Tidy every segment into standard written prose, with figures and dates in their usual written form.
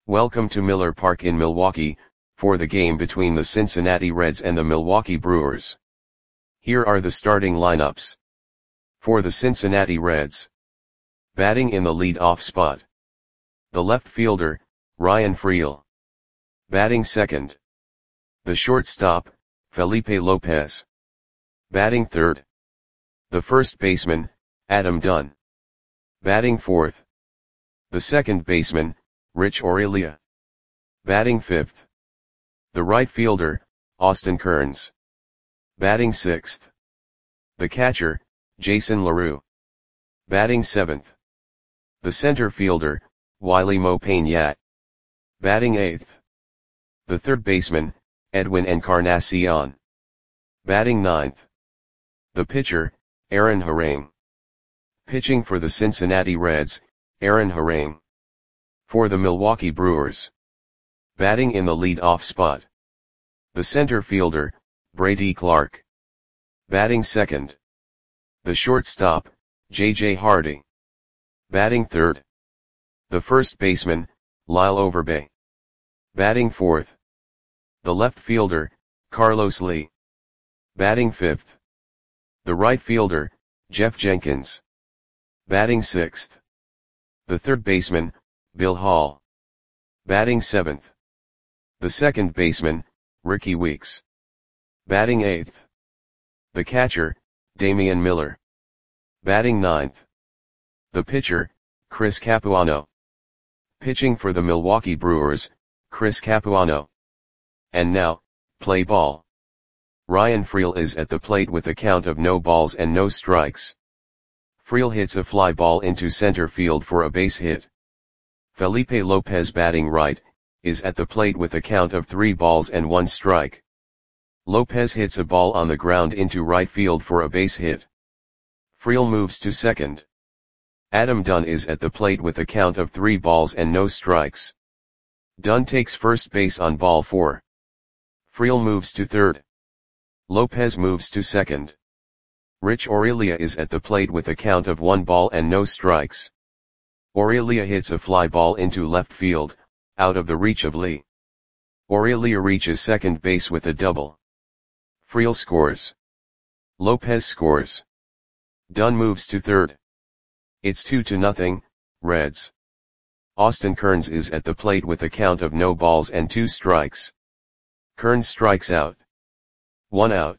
Welcome to Miller Park in Milwaukee, for the game between the Cincinnati Reds and the Milwaukee Brewers. Here are the starting lineups. For the Cincinnati Reds. Batting in the lead-off spot. The left fielder, Ryan Freel. Batting second. The shortstop, Felipe Lopez. Batting third. The first baseman, Adam Dunn. Batting fourth. The second baseman, Rich Aurelia. Batting fifth. The right fielder, Austin Kearns. Batting sixth. The catcher, Jason LaRue. Batting seventh. The center fielder, Wily Mo Peña. Batting eighth. The third baseman, Edwin Encarnacion. Batting ninth. The pitcher, Aaron Harang. Pitching for the Cincinnati Reds, Aaron Harang. For the Milwaukee Brewers. Batting in the lead-off spot. The center fielder, Brady Clark. Batting second. The shortstop, J.J. Hardy. Batting third. The first baseman, Lyle Overbay. Batting fourth. The left fielder, Carlos Lee. Batting fifth. The right fielder, Jeff Jenkins. Batting sixth. The third baseman, Bill Hall. Batting seventh. The second baseman, Ricky Weeks. Batting eighth. The catcher, Damian Miller. Batting ninth. The pitcher, Chris Capuano. Pitching for the Milwaukee Brewers, Chris Capuano. And now, play ball. Ryan Freel is at the plate with a count of no balls and no strikes. Freel hits a fly ball into center field for a base hit. Felipe Lopez, batting right, is at the plate with a count of 3 balls and 1 strike. Lopez hits a ball on the ground into right field for a base hit. Freel moves to second. Adam Dunn is at the plate with a count of 3 balls and no strikes. Dunn takes first base on ball 4. Freel moves to third. Lopez moves to second. Rich Aurelia is at the plate with a count of 1 ball and no strikes. Aurelia hits a fly ball into left field, out of the reach of Lee. Aurelia reaches second base with a double. Freel scores. Lopez scores. Dunn moves to third. It's 2-0, Reds. Austin Kearns is at the plate with a count of no balls and 2 strikes. Kearns strikes out. 1 out.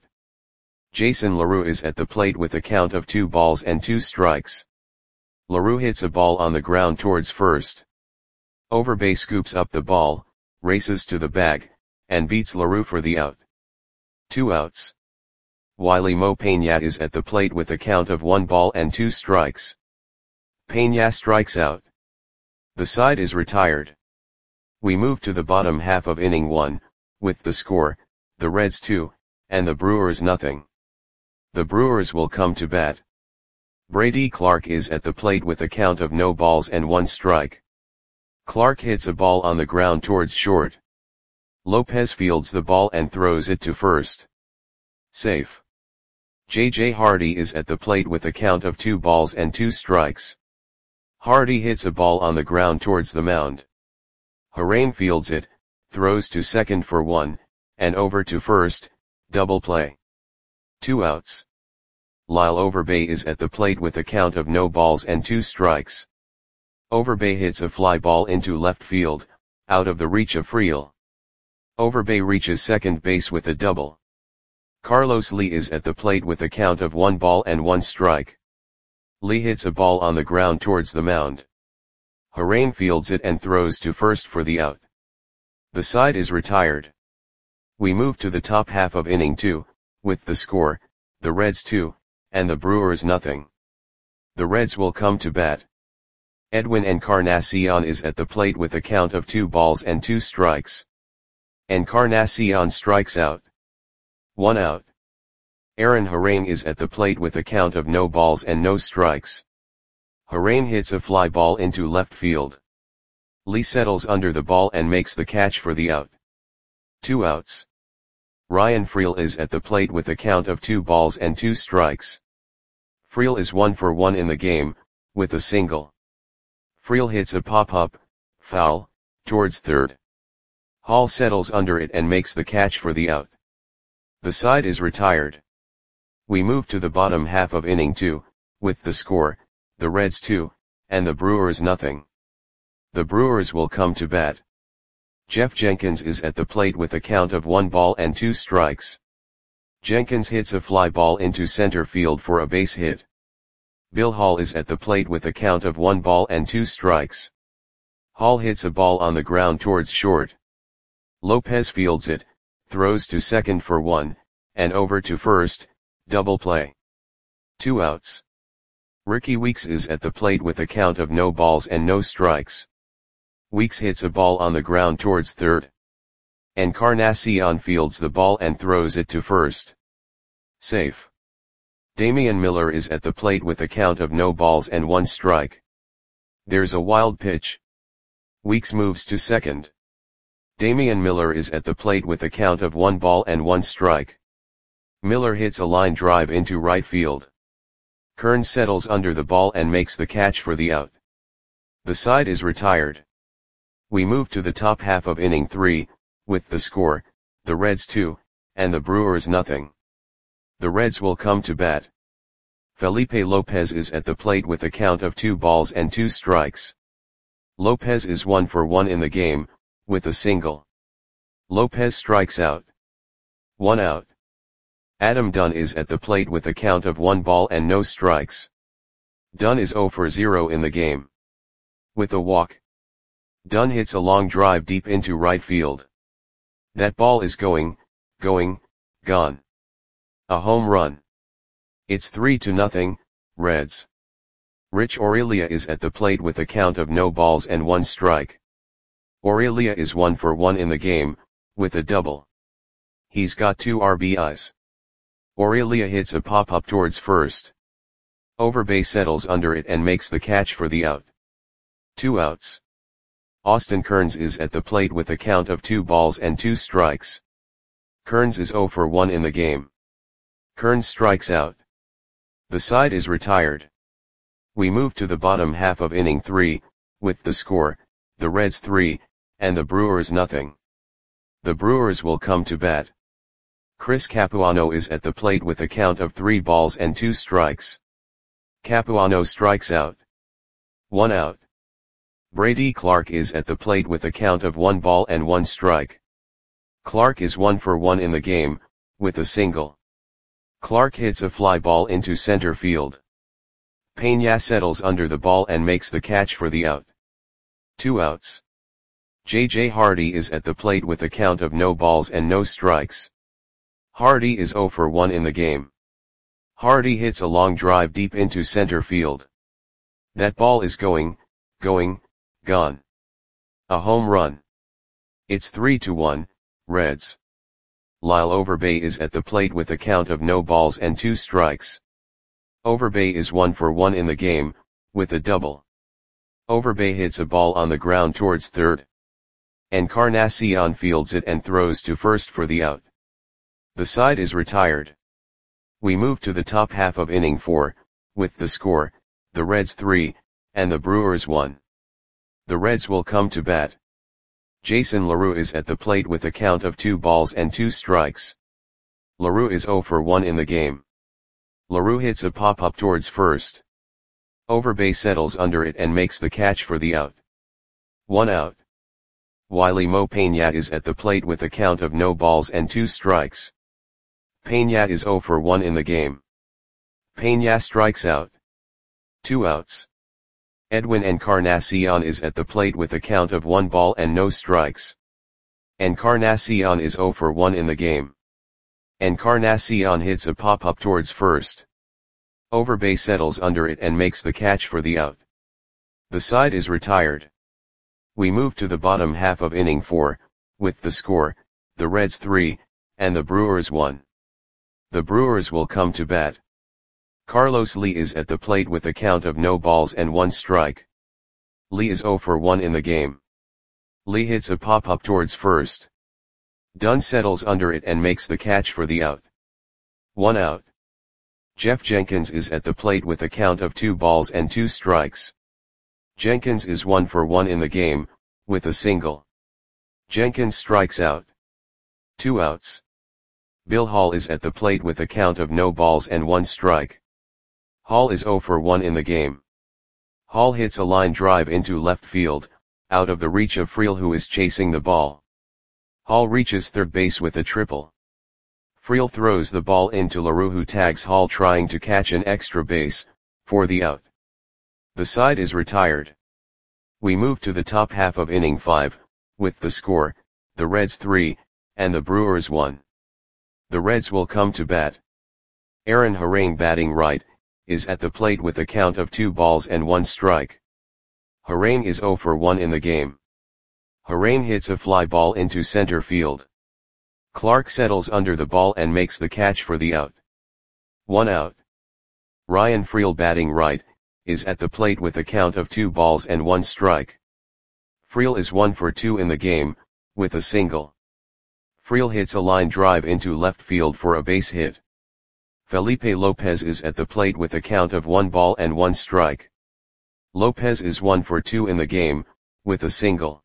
Jason LaRue is at the plate with a count of 2 balls and 2 strikes. LaRue hits a ball on the ground towards first. Overbay scoops up the ball, races to the bag, and beats LaRue for the out. 2 outs. Wily Mo Peña is at the plate with a count of 1 ball and 2 strikes. Peña strikes out. The side is retired. We move to the bottom half of inning 1, with the score, the Reds 2, and the Brewers nothing. The Brewers will come to bat. Brady Clark is at the plate with a count of no balls and 1 strike. Clark hits a ball on the ground towards short. Lopez fields the ball and throws it to first. Safe. J.J. Hardy is at the plate with a count of 2 balls and 2 strikes. Hardy hits a ball on the ground towards the mound. Harang fields it, throws to second for 1, and over to first, double play. 2 outs. Lyle Overbay is at the plate with a count of no balls and 2 strikes. Overbay hits a fly ball into left field, out of the reach of Freel. Overbay reaches second base with a double. Carlos Lee is at the plate with a count of 1 ball and 1 strike. Lee hits a ball on the ground towards the mound. Harang fields it and throws to first for the out. The side is retired. We move to the top half of inning 2, with the score, the Reds 2, and the Brewers nothing. The Reds will come to bat. Edwin Encarnacion is at the plate with a count of 2 balls and 2 strikes. Encarnacion strikes out. 1 out. Aaron Harang is at the plate with a count of no balls and no strikes. Harang hits a fly ball into left field. Lee settles under the ball and makes the catch for the out. 2 outs. Ryan Freel is at the plate with a count of 2 balls and 2 strikes. Freel is 1 for 1 in the game, with a single. Freel hits a pop-up, foul, towards third. Hall settles under it and makes the catch for the out. The side is retired. We move to the bottom half of inning 2, with the score, the Reds 2, and the Brewers nothing. The Brewers will come to bat. Jeff Jenkins is at the plate with a count of 1 ball and 2 strikes. Jenkins hits a fly ball into center field for a base hit. Bill Hall is at the plate with a count of 1 ball and 2 strikes. Hall hits a ball on the ground towards short. Lopez fields it, throws to second for 1, and over to first, double play. 2 outs. Ricky Weeks is at the plate with a count of no balls and no strikes. Weeks hits a ball on the ground towards third. Encarnacion fields the ball and throws it to first. Safe. Damian Miller is at the plate with a count of no balls and 1 strike. There's a wild pitch. Weeks moves to second. Damian Miller is at the plate with a count of 1 ball and 1 strike. Miller hits a line drive into right field. Kearns settles under the ball and makes the catch for the out. The side is retired. We move to the top half of inning 3, with the score, the Reds 2, and the Brewers nothing. The Reds will come to bat. Felipe Lopez is at the plate with a count of 2 balls and 2 strikes. Lopez is 1 for 1 in the game, with a single. Lopez strikes out. 1 out. Adam Dunn is at the plate with a count of 1 ball and no strikes. Dunn is 0 for 0 in the game. With a walk. Dunn hits a long drive deep into right field. That ball is going, gone. A home run. It's 3-0, Reds. Rich Aurelia is at the plate with a count of no balls and 1 strike. Aurelia is 1 for 1 in the game, with a double. He's got 2 RBIs. Aurelia hits a pop-up towards first. Overbay settles under it and makes the catch for the out. 2 outs. Austin Kearns is at the plate with a count of 2 balls and 2 strikes. Kearns is 0 for 1 in the game. Kearns strikes out. The side is retired. We move to the bottom half of inning 3, with the score, the Reds 3, and the Brewers nothing. The Brewers will come to bat. Chris Capuano is at the plate with a count of 3 balls and 2 strikes. Capuano strikes out. 1 out. Brady Clark is at the plate with a count of 1 ball and 1 strike. Clark is 1 for 1 in the game, with a single. Clark hits a fly ball into center field. Peña settles under the ball and makes the catch for the out. 2 outs. J.J. Hardy is at the plate with a count of no balls and no strikes. Hardy is 0 for 1 in the game. Hardy hits a long drive deep into center field. That ball is going, gone. A home run. It's 3-1, Reds. Lyle Overbay is at the plate with a count of no balls and 2 strikes. Overbay is 1 for 1 in the game, with a double. Overbay hits a ball on the ground towards third. Encarnacion fields it and throws to first for the out. The side is retired. We move to the top half of inning 4, with the score, the Reds 3, and the Brewers 1. The Reds will come to bat. Jason LaRue is at the plate with a count of 2 balls and 2 strikes. LaRue is 0 for 1 in the game. LaRue hits a pop-up towards first. Overbay settles under it and makes the catch for the out. 1 out. Wiley Mo Peña is at the plate with a count of no balls and 2 strikes. Peña is 0 for 1 in the game. Peña strikes out. 2 outs. Edwin Encarnacion is at the plate with a count of 1 ball and no strikes. Encarnacion is 0 for 1 in the game. Encarnacion hits a pop-up towards first. Overbay settles under it and makes the catch for the out. The side is retired. We move to the bottom half of inning 4, with the score, the Reds 3, and the Brewers 1. The Brewers will come to bat. Carlos Lee is at the plate with a count of no balls and 1 strike. Lee is 0 for 1 in the game. Lee hits a pop-up towards first. Dunn settles under it and makes the catch for the out. 1 out. Jeff Jenkins is at the plate with a count of 2 balls and 2 strikes. Jenkins is 1 for 1 in the game, with a single. Jenkins strikes out. 2 outs. Bill Hall is at the plate with a count of no balls and 1 strike. Hall is 0 for 1 in the game. Hall hits a line drive into left field, out of the reach of Friel, who is chasing the ball. Hall reaches third base with a triple. Friel throws the ball into LaRue, who tags Hall trying to catch an extra base, for the out. The side is retired. We move to the top half of inning 5, with the score, the Reds 3, and the Brewers 1. The Reds will come to bat. Aaron Harang, batting right, is at the plate with a count of 2 balls and 1 strike. Harang is 0 for 1 in the game. Harang hits a fly ball into center field. Clark settles under the ball and makes the catch for the out. 1 out. Ryan Friel, batting right, is at the plate with a count of 2 balls and 1 strike. Friel is 1 for 2 in the game, with a single. Friel hits a line drive into left field for a base hit. Felipe Lopez is at the plate with a count of 1 ball and 1 strike. Lopez is 1 for 2 in the game, with a single.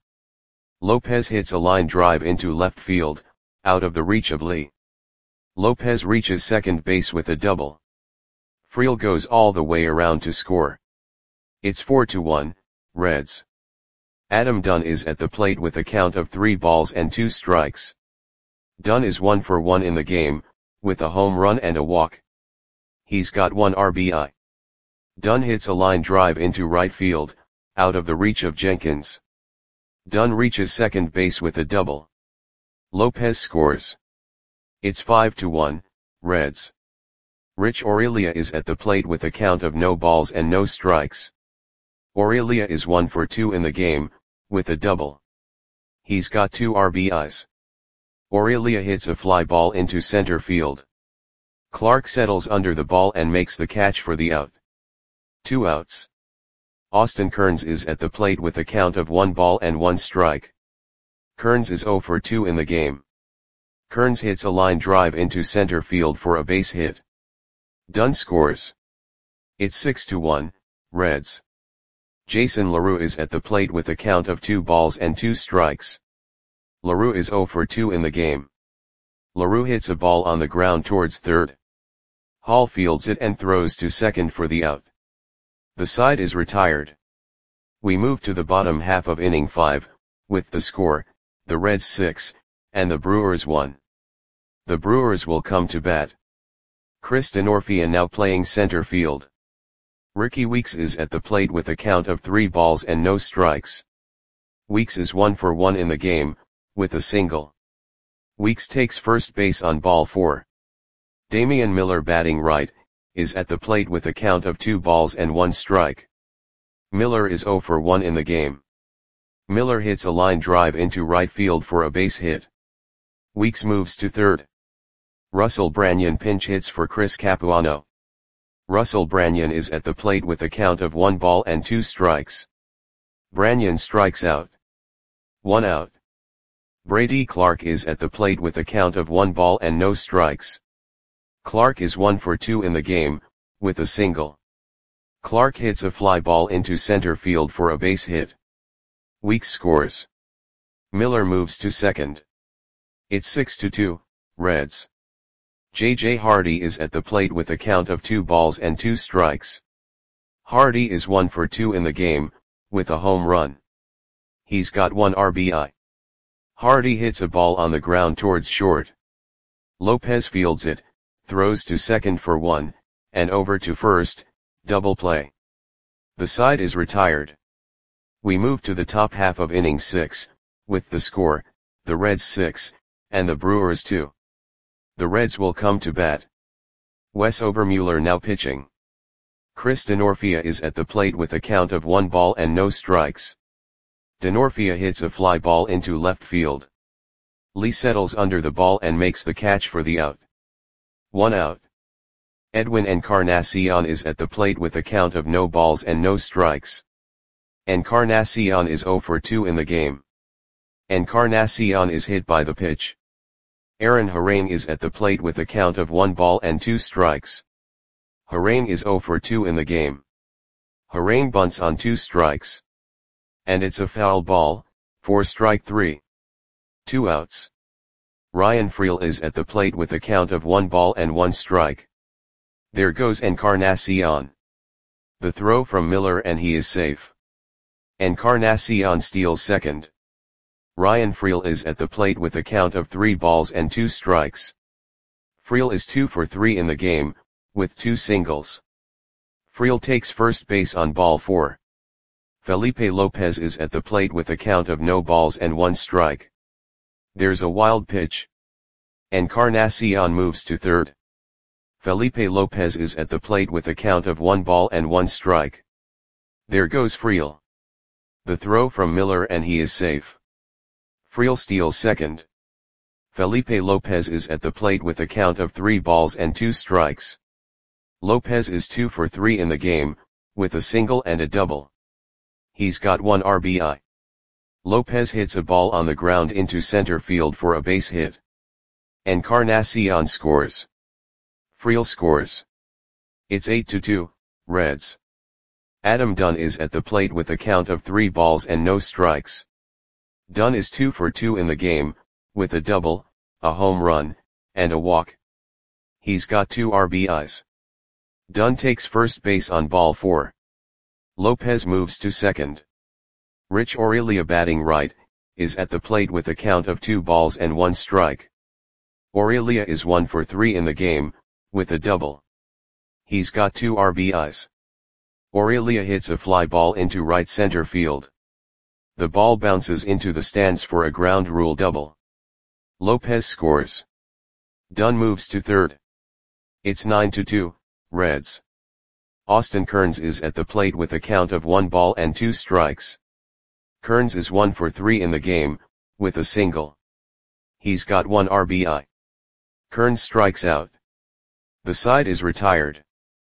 Lopez hits a line drive into left field, out of the reach of Lee. Lopez reaches second base with a double. Friel goes all the way around to score. It's 4-1, Reds. Adam Dunn is at the plate with a count of 3 balls and 2 strikes. Dunn is 1 for 1 in the game, with a home run and a walk. He's got 1 RBI. Dunn hits a line drive into right field, out of the reach of Jenkins. Dunn reaches second base with a double. Lopez scores. It's 5-1, Reds. Rich Aurelia is at the plate with a count of no balls and no strikes. Aurelia is 1 for 2 in the game, with a double. He's got 2 RBIs. Aurelia hits a fly ball into center field. Clark settles under the ball and makes the catch for the out. 2 outs. Austin Kearns is at the plate with a count of 1 ball and 1 strike. Kearns is 0 for 2 in the game. Kearns hits a line drive into center field for a base hit. Dunn scores. It's 6-1, Reds. Jason LaRue is at the plate with a count of 2 balls and 2 strikes. LaRue is 0 for 2 in the game. LaRue hits a ball on the ground towards third. Hall fields it and throws to second for the out. The side is retired. We move to the bottom half of inning 5, with the score, the Reds 6, and the Brewers 1. The Brewers will come to bat. Chris Denorfia now playing center field. Ricky Weeks is at the plate with a count of 3 balls and no strikes. Weeks is 1 for 1 in the game, with a single. Weeks takes first base on ball 4. Damian Miller, batting right, is at the plate with a count of 2 balls and 1 strike. Miller is 0 for 1 in the game. Miller hits a line drive into right field for a base hit. Weeks moves to third. Russell Branyan pinch hits for Chris Capuano. Russell Branyan is at the plate with a count of 1 ball and 2 strikes. Branyan strikes out. 1 out. Brady Clark is at the plate with a count of 1 ball and no strikes. Clark is 1 for 2 in the game, with a single. Clark hits a fly ball into center field for a base hit. Weeks scores. Miller moves to second. It's 6-2, Reds. J.J. Hardy is at the plate with a count of 2 balls and 2 strikes. Hardy is 1 for 2 in the game, with a home run. He's got 1 RBI. Hardy hits a ball on the ground towards short. Lopez fields it, throws to second for 1, and over to first, double play. The side is retired. We move to the top half of inning 6, with the score, the Reds 6, and the Brewers 2. The Reds will come to bat. Wes Obermuller now pitching. Chris Denorfia is at the plate with a count of 1 ball and no strikes. Denorfia hits a fly ball into left field. Lee settles under the ball and makes the catch for the out. 1 out. Edwin Encarnacion is at the plate with a count of no balls and no strikes. Encarnacion is 0 for 2 in the game. Encarnacion is hit by the pitch. Aaron Harang is at the plate with a count of 1 ball and 2 strikes. Harang is 0 for 2 in the game. Harang bunts on 2 strikes. And it's a foul ball, For strike 3. 2 outs. Ryan Freel is at the plate with a count of 1 ball and 1 strike. There goes Encarnacion. The throw from Miller and he is safe. Encarnacion steals second. Ryan Freel is at the plate with a count of 3 balls and 2 strikes. Freel is 2 for 3 in the game, with 2 singles. Freel takes first base on ball 4. Felipe Lopez is at the plate with a count of no balls and 1 strike. There's a wild pitch. Encarnacion moves to third. Felipe Lopez is at the plate with a count of 1 ball and 1 strike. There goes Freel. The throw from Miller and he is safe. Freel steals second. Felipe Lopez is at the plate with a count of 3 balls and 2 strikes. Lopez is 2 for 3 in the game, with a single and a double. He's got 1 RBI. Lopez hits a ball on the ground into center field for a base hit. Encarnacion scores. Freel scores. It's 8-2, Reds. Adam Dunn is at the plate with a count of 3 balls and no strikes. Dunn is 2 for 2 in the game, with a double, a home run, and a walk. He's got 2 RBIs. Dunn takes first base on ball 4. Lopez moves to second. Rich Aurelia, batting right, is at the plate with a count of 2 balls and 1 strike. Aurelia is 1 for 3 in the game, with a double. He's got 2 RBIs. Aurelia hits a fly ball into right center field. The ball bounces into the stands for a ground rule double. Lopez scores. Dunn moves to third. It's 9-2, Reds. Austin Kearns is at the plate with a count of 1 ball and 2 strikes. Kearns is 1 for 3 in the game, with a single. He's got 1 RBI. Kearns strikes out. The side is retired.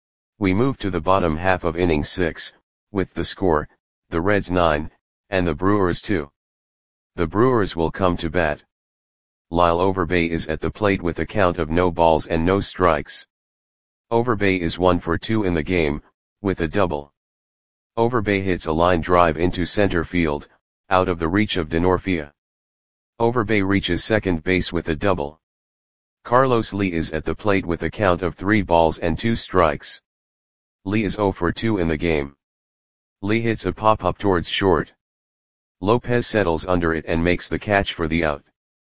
We move to the bottom half of inning 6, with the score, the Reds 9, and the Brewers 2. The Brewers will come to bat. Lyle Overbay is at the plate with a count of no balls and no strikes. Overbay is 1 for 2 in the game, with a double. Overbay hits a line drive into center field, out of the reach of Denorfia. Overbay reaches second base with a double. Carlos Lee is at the plate with a count of 3 balls and 2 strikes. Lee is 0 for 2 in the game. Lee hits a pop-up towards short. Lopez settles under it and makes the catch for the out.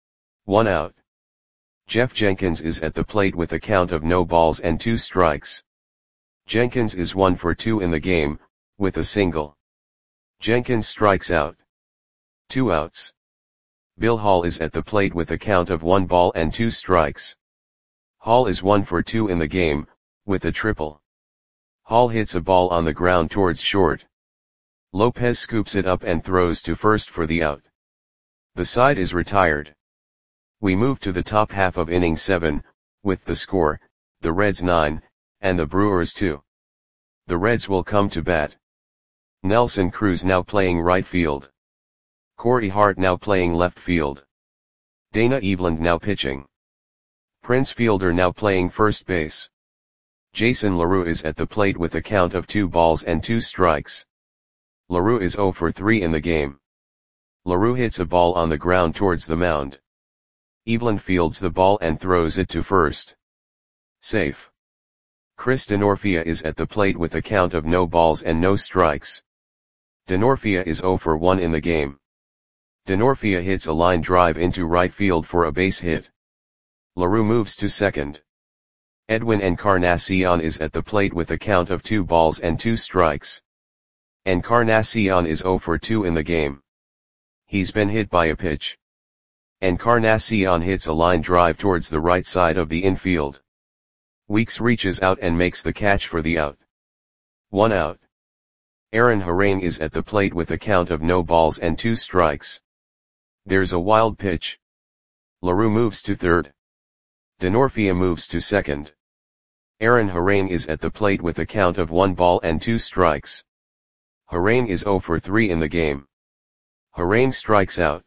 1 out. Jeff Jenkins is at the plate with a count of no balls and 2 strikes. Jenkins is 1 for 2 in the game, with a single. Jenkins strikes out. 2 outs. Bill Hall is at the plate with a count of 1 ball and 2 strikes. Hall is 1 for 2 in the game, with a triple. Hall hits a ball on the ground towards short. Lopez scoops it up and throws to first for the out. The side is retired. We move to the top half of inning 7, with the score, the Reds 9, and the Brewers 2. The Reds will come to bat. Nelson Cruz now playing right field. Corey Hart now playing left field. Dana Eveland now pitching. Prince Fielder now playing first base. Jason LaRue is at the plate with a count of 2 balls and 2 strikes. LaRue is 0 for 3 in the game. LaRue hits a ball on the ground towards the mound. Eveland fields the ball and throws it to first. Safe. Chris Denorfia is at the plate with a count of no balls and no strikes. Denorfia is 0 for 1 in the game. Denorfia hits a line drive into right field for a base hit. LaRue moves to second. Edwin Encarnacion is at the plate with a count of 2 balls and 2 strikes. Encarnacion is 0 for 2 in the game. He's been hit by a pitch. Encarnacion hits a line drive towards the right side of the infield. Weeks reaches out and makes the catch for the out. 1 out. Aaron Harane is at the plate with a count of no balls and 2 strikes. There's a wild pitch. LaRue moves to third. Denorfia moves to second. Aaron Harane is at the plate with a count of 1 ball and 2 strikes. Harane is 0 for 3 in the game. Harane strikes out.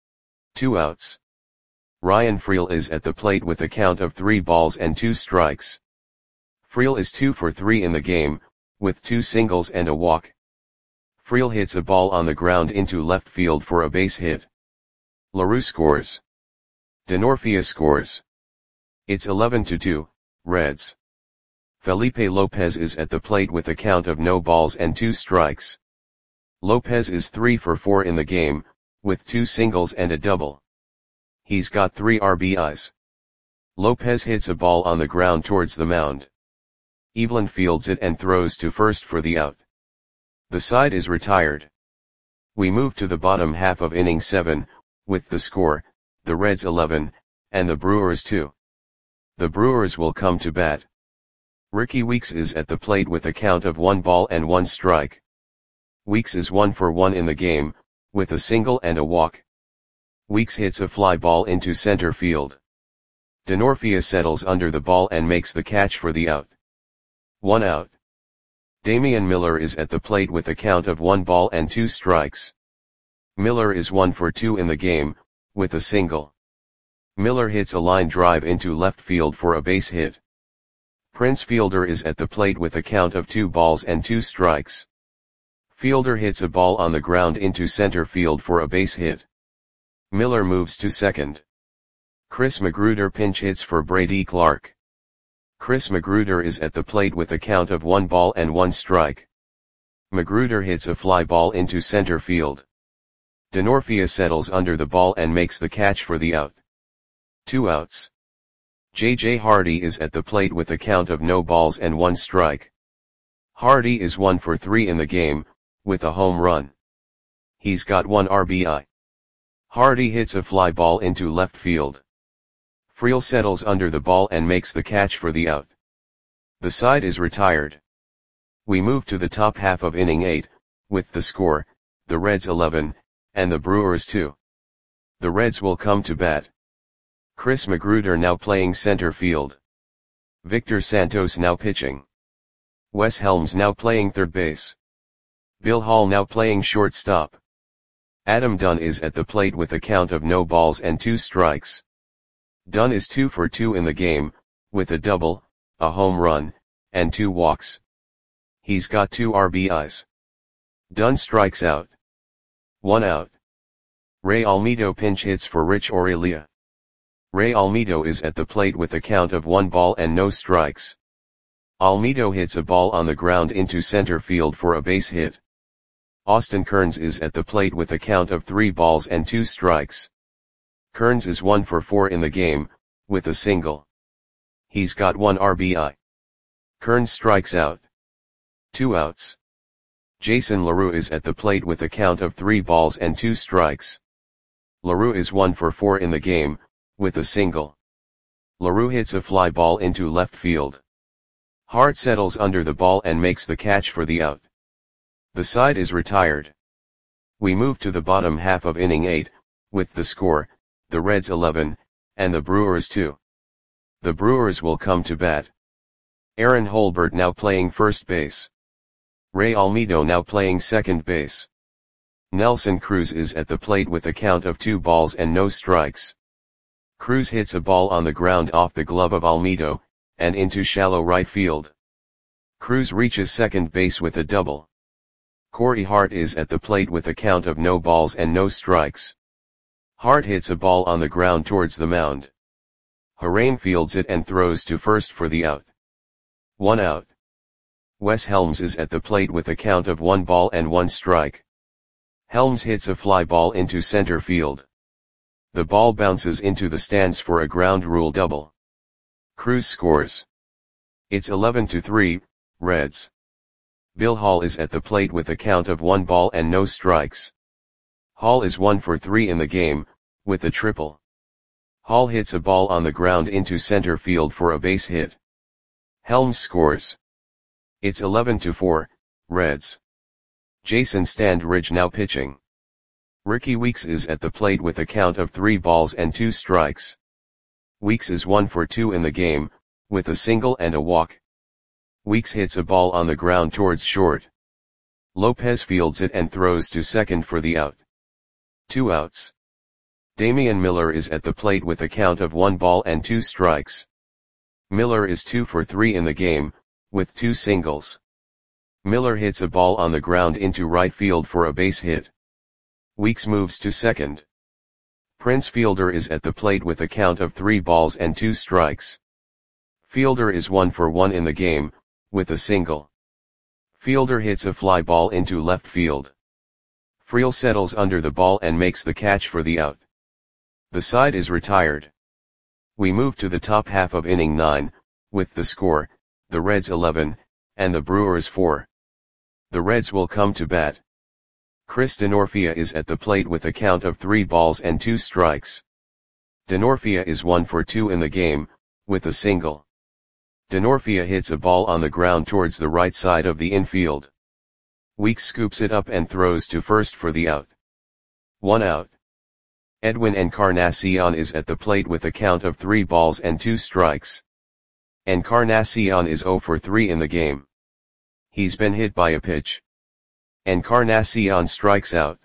2 outs. Ryan Freel is at the plate with a count of 3 balls and 2 strikes. Freel is 2 for 3 in the game, with 2 singles and a walk. Friel hits a ball on the ground into left field for a base hit. LaRue scores. Denorfia scores. It's 11-2, Reds. Felipe Lopez is at the plate with a count of no balls and 2 strikes. Lopez is 3 for 4 in the game, with 2 singles and a double. He's got 3 RBIs. Lopez hits a ball on the ground towards the mound. Evelyn fields it and throws to first for the out. The side is retired. We move to the bottom half of inning 7, with the score, the Reds 11, and the Brewers 2. The Brewers will come to bat. Ricky Weeks is at the plate with a count of 1 ball and 1 strike. Weeks is 1 for 1 in the game, with a single and a walk. Weeks hits a fly ball into center field. Denorfia settles under the ball and makes the catch for the out. 1 out. Damian Miller is at the plate with a count of 1 ball and 2 strikes. Miller is 1 for 2 in the game, with a single. Miller hits a line drive into left field for a base hit. Prince Fielder is at the plate with a count of 2 balls and 2 strikes. Fielder hits a ball on the ground into center field for a base hit. Miller moves to second. Chris Magruder pinch hits for Brady Clark. Chris Magruder is at the plate with a count of 1 ball and 1 strike. Magruder hits a fly ball into center field. Denorfia settles under the ball and makes the catch for the out. 2 outs. J.J. Hardy is at the plate with a count of no balls and 1 strike. Hardy is 1 for 3 in the game, with a home run. He's got 1 RBI. Hardy hits a fly ball into left field. Friel settles under the ball and makes the catch for the out. The side is retired. We move to the top half of inning 8, with the score, the Reds 11, and the Brewers 2. The Reds will come to bat. Chris Magruder now playing center field. Victor Santos now pitching. Wes Helms now playing third base. Bill Hall now playing shortstop. Adam Dunn is at the plate with a count of no balls and 2 strikes. Dunn is 2 for 2 in the game, with a double, a home run, and 2 walks. He's got 2 RBIs. Dunn strikes out. 1 out. Ray Almedo pinch hits for Rich Aurelia. Ray Almedo is at the plate with a count of 1 ball and no strikes. Almedo hits a ball on the ground into center field for a base hit. Austin Kearns is at the plate with a count of 3 balls and 2 strikes. Kearns is 1 for 4 in the game, with a single. He's got 1 RBI. Kearns strikes out. 2 outs. Jason LaRue is at the plate with a count of 3 balls and 2 strikes. LaRue is 1 for 4 in the game, with a single. LaRue hits a fly ball into left field. Hart settles under the ball and makes the catch for the out. The side is retired. We move to the bottom half of inning 8, with the score, the Reds 11, and the Brewers 2. The Brewers will come to bat. Aaron Holbert now playing first base. Ray Almedo now playing second base. Nelson Cruz is at the plate with a count of 2 balls and no strikes. Cruz hits a ball on the ground off the glove of Almedo, and into shallow right field. Cruz reaches second base with a double. Corey Hart is at the plate with a count of no balls and no strikes. Hart hits a ball on the ground towards the mound. Harain fields it and throws to first for the out. 1 out. Wes Helms is at the plate with a count of 1 ball and 1 strike. Helms hits a fly ball into center field. The ball bounces into the stands for a ground rule double. Cruz scores. It's 11-3, Reds. Bill Hall is at the plate with a count of 1 ball and no strikes. Hall is 1 for 3 in the game, with a triple. Hall hits a ball on the ground into center field for a base hit. Helms scores. It's 11-4, Reds. Jason Standridge now pitching. Ricky Weeks is at the plate with a count of 3 balls and 2 strikes. Weeks is 1 for 2 in the game, with a single and a walk. Weeks hits a ball on the ground towards short. Lopez fields it and throws to second for the out. 2 outs. Damian Miller is at the plate with a count of 1 ball and 2 strikes. Miller is 2 for 3 in the game, with 2 singles. Miller hits a ball on the ground into right field for a base hit. Weeks moves to second. Prince Fielder is at the plate with a count of 3 balls and 2 strikes. Fielder is 1 for 1 in the game, with a single. Fielder hits a fly ball into left field. Friel settles under the ball and makes the catch for the out. The side is retired. We move to the top half of inning 9, with the score, the Reds 11, and the Brewers 4. The Reds will come to bat. Chris Denorfia is at the plate with a count of 3 balls and 2 strikes. Denorfia is 1 for 2 in the game, with a single. Denorfia hits a ball on the ground towards the right side of the infield. Weeks scoops it up and throws to first for the out. 1 out. Edwin Encarnacion is at the plate with a count of 3 balls and 2 strikes. Encarnacion is 0 for 3 in the game. He's been hit by a pitch. Encarnacion strikes out.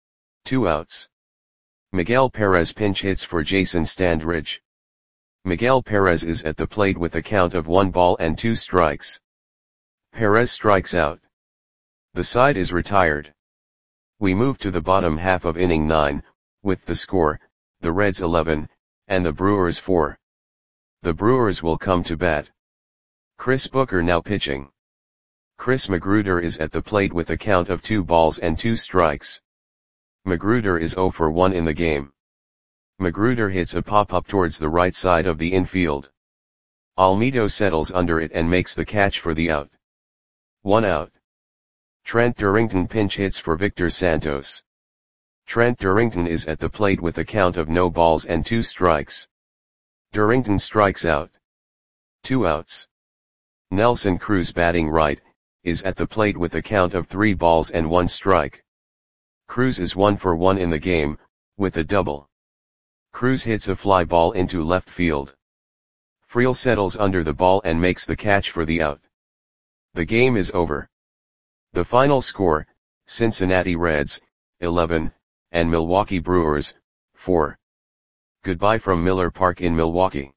2 outs. Miguel Perez pinch hits for Jason Standridge. Miguel Perez is at the plate with a count of 1 ball and 2 strikes. Perez strikes out. The side is retired. We move to the bottom half of inning 9, with the score, the Reds 11, and the Brewers 4. The Brewers will come to bat. Chris Booker now pitching. Chris Magruder is at the plate with a count of 2 balls and 2 strikes. Magruder is 0 for 1 in the game. Magruder hits a pop-up towards the right side of the infield. Almedo settles under it and makes the catch for the out. 1 out. Trent Durrington pinch hits for Victor Santos. Trent Durrington is at the plate with a count of no balls and 2 strikes. Durrington strikes out. 2 outs. Nelson Cruz batting right, is at the plate with a count of 3 balls and 1 strike. Cruz is 1 for 1 in the game, with a double. Cruz hits a fly ball into left field. Friel settles under the ball and makes the catch for the out. The game is over. The final score, Cincinnati Reds, 11, and Milwaukee Brewers, 4. Goodbye from Miller Park in Milwaukee.